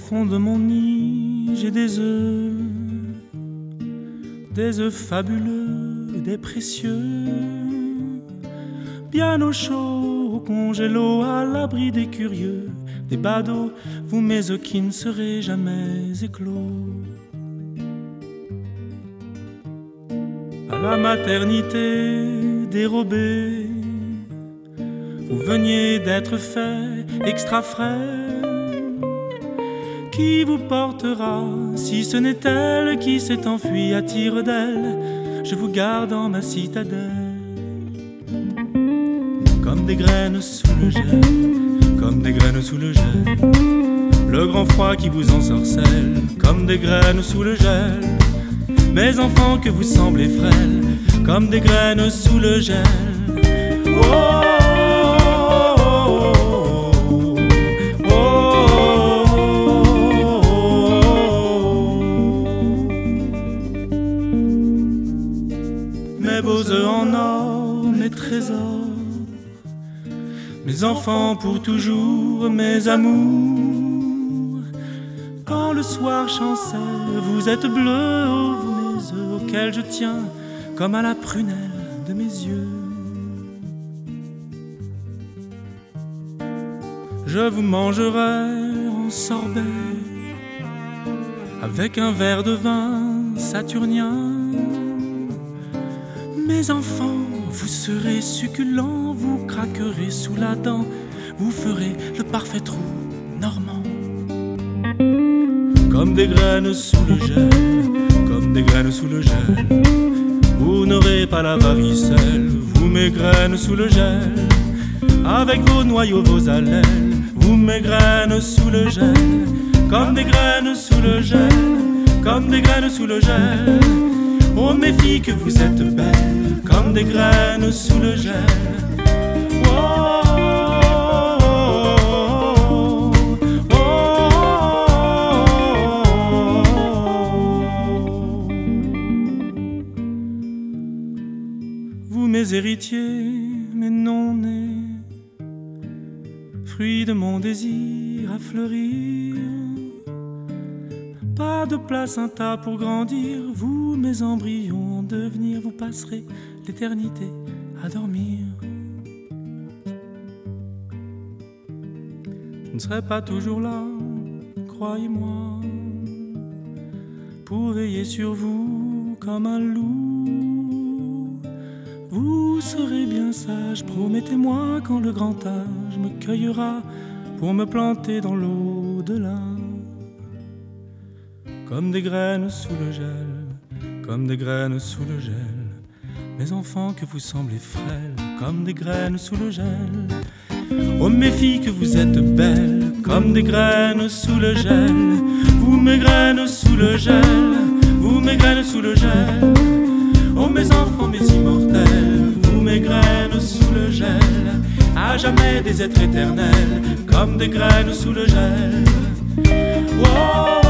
fond de mon nid, j'ai des œufs fabuleux, des précieux, bien au chaud, au congélo, à l'abri des curieux, des badauds, vous mes œufs qui ne seraient jamais éclos. À la maternité dérobée, vous veniez d'être fait extra frais. Qui vous portera si ce n'est elle qui s'est enfuie à tire d'aile? Je vous garde en ma citadelle. Comme des graines sous le gel, comme des graines sous le gel, le grand froid qui vous ensorcelle, comme des graines sous le gel. Mes enfants que vous semblez frêles, comme des graines sous le gel. Oh, mes beaux œufs en or, mes trésors, mes enfants pour toujours, mes amours. Quand le soir chancelle, vous êtes bleus, oh, vous mes œufs auxquels je tiens comme à la prunelle de mes yeux. Je vous mangerai en sorbet avec un verre de vin saturnien. Mes enfants, vous serez succulents, vous craquerez sous la dent, vous ferez le parfait trou normand. Comme des graines sous le gel, comme des graines sous le gel, vous n'aurez pas la varicelle, vous mes graines sous le gel, avec vos noyaux, vos allèles, vous mes graines sous le gel, comme des graines sous le gel, comme des graines sous le gel. Oh mes filles que vous êtes belles, comme des graines sous le gel. Oh, oh, oh, oh. Vous mes héritiers, mes non-nés, fruits de mon désir à fleurir. Pas de placenta pour grandir, vous mes embryons en devenir, vous passerez l'éternité à dormir. Je ne serai pas toujours là, croyez-moi, pour veiller sur vous comme un loup. Vous serez bien sage, promettez-moi, quand le grand âge me cueillera pour me planter dans l'au-delà. Comme des graines sous le gel, comme des graines sous le gel, mes enfants que vous semblez frêles, comme des graines sous le gel. Oh mes filles que vous êtes belles, comme des graines sous le gel, vous mes graines sous le gel, vous mes graines sous le gel. Oh mes enfants, mes immortels, vous mes graines sous le gel, à jamais des êtres éternels, comme des graines sous le gel. Oh,